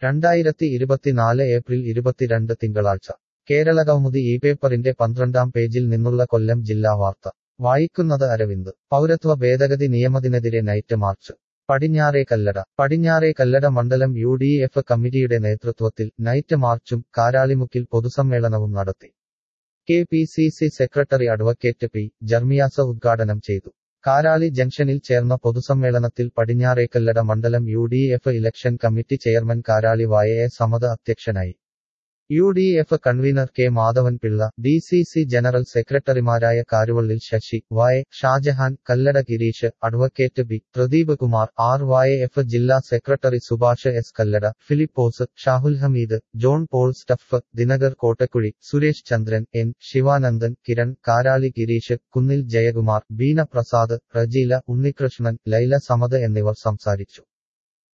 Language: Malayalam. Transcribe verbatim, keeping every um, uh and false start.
രണ്ടായിരത്തി ഇരുപത്തിനാല് ഏപ്രിൽ ഇരുപത്തിരണ്ട് തിങ്കളാഴ്ച കേരളകൗമുദി ഈ പേപ്പറിന്റെ പന്ത്രണ്ടാം പേജിൽ നിന്നുള്ള കൊല്ലം ജില്ലാ വാർത്ത വായിക്കുന്നത് അരവിന്ദ്. പൗരത്വ ഭേദഗതി നിയമത്തിനെതിരെ നൈറ്റ് മാർച്ച്. പടിഞ്ഞാറേ കല്ലട. പടിഞ്ഞാറേ കല്ലട മണ്ഡലം യു ഡി എഫ് കമ്മിറ്റിയുടെ നേതൃത്വത്തിൽ നൈറ്റ് മാർച്ചും കാരാളിമുക്കിൽ പൊതുസമ്മേളനവും നടത്തി. K P C C secretary advocate P Jermias ഉദ്ഘാടനം ചെയ്തു. കാരാളി ജംഗ്ഷനിൽ ചേർന്ന പൊതുസമ്മേളനത്തിൽ പടിഞ്ഞാറേക്കല്ലട മണ്ഡലം U D F election committee chairman Karali Y A Samad അധ്യക്ഷനായി. U D F convener K Madhavan Pillai, D C C general സെക്രട്ടറിമാരായ Karuvallil Sasi, Y, Shajahan, Kallada Girish, advocate B Pradeep Kumar, R Y F ജില്ലാ secretary Subhash S Kallada, Philipose, Shahul Hameed, John Paul സ്റ്റഫ്, ദിനകർ കോട്ടക്കുഴി, സുരേഷ് ചന്ദ്രൻ, എൻ ശിവാനന്ദൻ, കിരൺ, കാരാളി ഗിരീഷ്, കുന്നിൽ ജയകുമാർ, ബീന പ്രസാദ്, റജീല, ഉണ്ണികൃഷ്ണൻ, ലൈല സമദ് എന്നിവർ സംസാരിച്ചു.